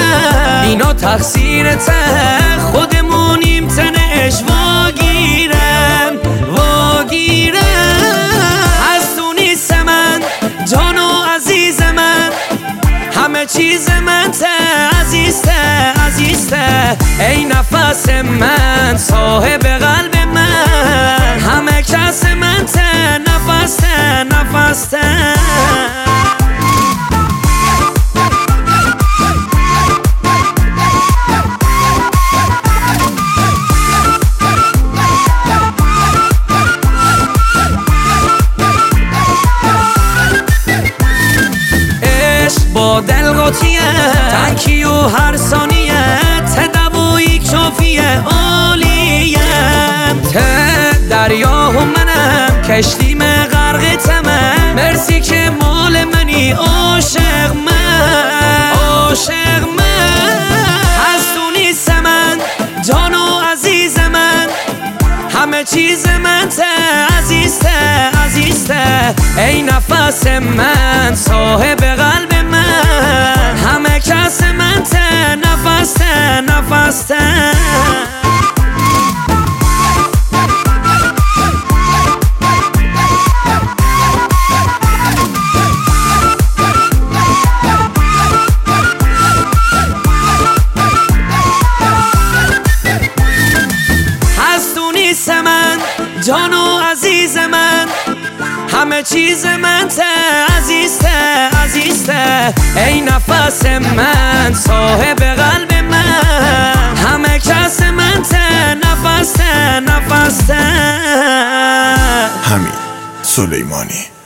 من اینا تقصیرته خودمونیم تنش واگیرم از تو نیست من جان و عزیز من همه چیز من عزیزته ای نفس من صاحب قلب من همه کس من نفسته با دل قاطیه تنکی و هر ثانیه تدوی کافیه عالیه دریا و منم کشتیم غرق تمام مرسی که مال منی عاشق من از تو نیست من جان و عزیز من همه چیز من عزیزته ای نفس من صاحب قلب من همه کس من نفسته من جان و عزیز من همه چیز من عزیزته ای نفس من صاحب قلب من همه کس من نفسته حمید سلیمانی.